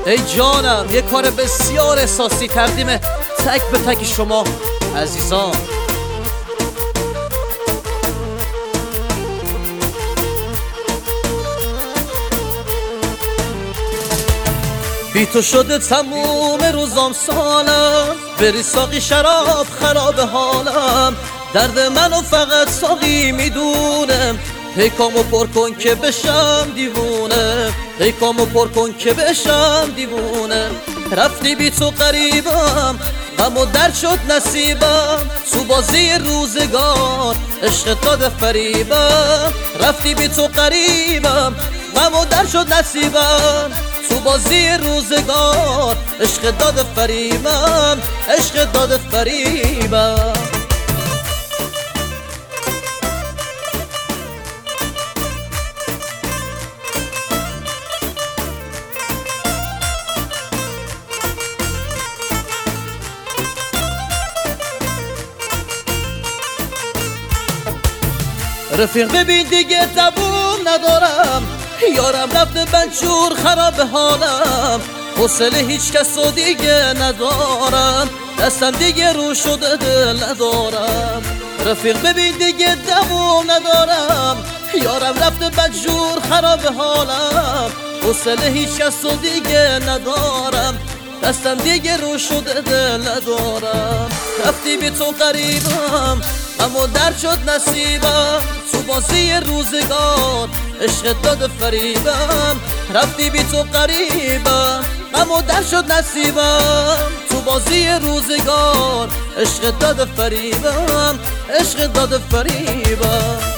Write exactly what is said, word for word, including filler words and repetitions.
ای جانم یه کار بسیار احساسی تقدیم تک به تک شما عزیزان. بی تو شده تموم روزام سالم، بری ساقی شراب خراب حالم، درد منو فقط ساقی میدونم، پیکامو پر کن که بشم دیوونه، پیکامو پر کن که بشم دیوونه. رفتی بی تو قریبم، غم و درد شد نصیبم، تو بازی روزگار عشق داده فریبم. رفتی بی تو قریبم، غم و درد شد نصیبم، تو بازی روزگار عشق داده فریبم، عشق داده فریبم. رفیق ببین دیگه دووم ندارم، یارم رفته بنچور خراب حالم، حوصله هیچ کس و دیگه ندارم، دستم دیگه رو شده دل ندارم. رفیق ببین دیگه دووم ندارم، یارم رفته بنچور خراب حالم، حوصله هیچ کس و دیگه ندارم، دستم دیگه رو شده دل ندارم. رفتی بی تو قریبم، اما درد شد نصیبم، تو بازی روزگار عشق داده فریبم. رفتی بی تو قریبم، اما درد شد نصیبم، تو بازی روزگار عشق داده فریبم، عشق داده فریبم.